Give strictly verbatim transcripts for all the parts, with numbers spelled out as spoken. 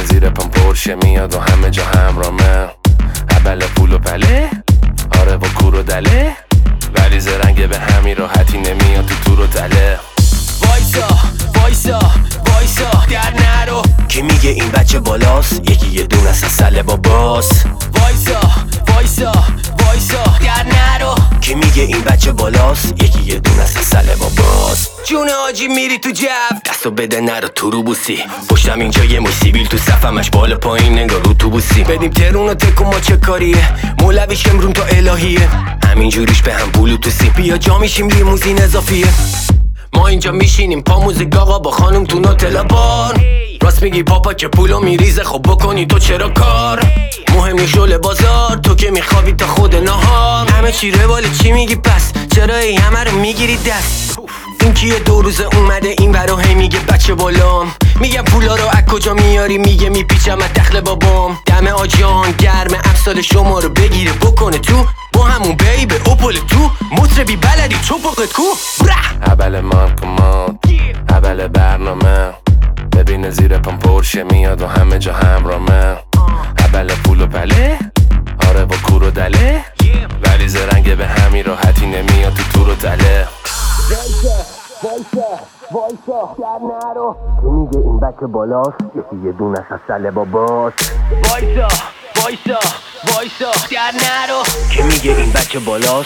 ببینه زیر پام پرشه میاد و همه جا همرامه. اول پول و پله، آره با کور و دله، ولی زرنگ به همین راحتی نمیاد تو تور و تله. وایسا وایسا وایسا در نرو، کی میگه این بچه بالاست؟ یکی یه دونه از سله باباست. وایسا وایسا وایسا در نرو، کی میگه این بچه بالاست؟ یکی یه دونه از سله باباست. جون آجی میری تو جو، دستو بده نرو تو رو بوسی. پشتم اینجا یه موش سیبیل تو صفمش بالا پایین انگار رو تو بوسی. بدیم ترون و تکو ما چه کاریه، مولویش امرون تا الهیه، همین جوریش به هم بلوتوسی. بیا جا میشیم لیموزین اضافیه، ما اینجا میشینیم پا موزیک آقا با خانم تو نوتلا بار. راست میگی پاپا که پولو میریزه، خب بکنی تو چرا کار؟ مهم نیست شل بازار، تو که میخوابی تا خود نهار. همه چی رواله چی میگی پس؟ چرا ای همه رو میگیری دست؟ این کیه دو روزه اومده این برا هی میگه بچه بالام. میگم پولا رو از کجا میاری؟ میگه میپیچم از دخل بابام. دم آجان گرم امسال شما رو بگیره بکنه تو، با همون بری به اوپل تو. مطربی بلدی چوبقت کو اول مارکومات، اول برنامه، ببینه زیر پام پرشه میاد و همه جا همرامه. اول پول و پله، آره با کور و دله، ولی زرنگ به همین راحتی نمیاد تو تور و تله. وایسا وایسا وایسا در نرو، کی میگه این بچه بالاست؟ یکی یه دونه از سله باباست. وایسا وایسا وایسا در نرو، کی میگه این بچه بالاست؟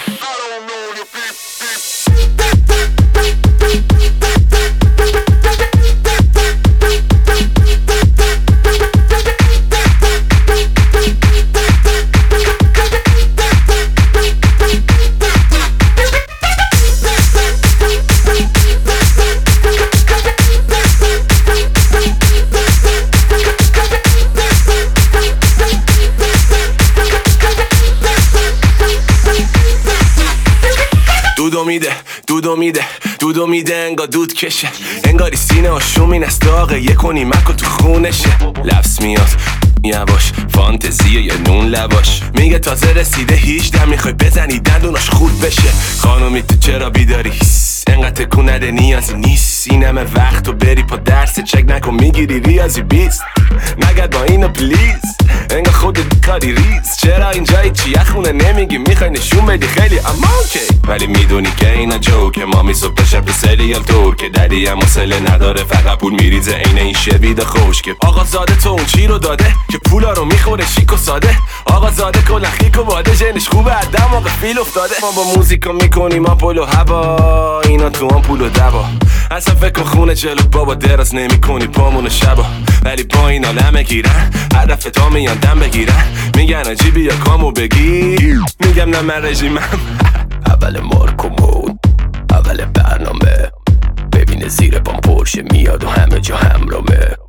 دودو میده دودو میده دودو میده انگار دود کشه، انگاری سینه آشومین از داغه یه کنی مکو تو خونشه. لفظ میاد یواش فانتزیه یه نون لواش، میگه تازه رسیده هیچده میخوای بزنی دندوناش خورد بشه. خانومی تو چرا بیداری؟ انقدر تکون نده نیازی نیست، این همه وقت و بری پا درس چک نکن میگیری ریاضی بیست. نگرد با اینو پلیز، انگار خودت کاری ریز. چرا اینجایی چیه خونه نمیگی؟ میخوای نشون بدی خیلی اما اوکی، ولی میدونی که اینا جوکه. مامی صبح تا شب تو سریال ترکه، ددی هم حوصله نداره فقط پول میریزه عین این شوید خوشگه. آقا زاده تو اون چی رو داده که پولا رو میخوره شیک و ساده؟ آقا زاده کلا خیک و واده، جنش خوبه از دماغ فیل افتاده. ما با موزیکا میکنیم آپول و هوا، اینا تو هم پول و دوا. اصلا فکر کن خونه جلو بابا دراز نمی کنی پامون شبا، ولی با این آلمه گیرن هدف تا میان دم بگیرن. میگن عجیبی یا کامو بگیر، میگم نه من رژیمم. اول مارکومون، اول برنامه، ببینه زیر پام پرشه میاد و همه جا همرامه.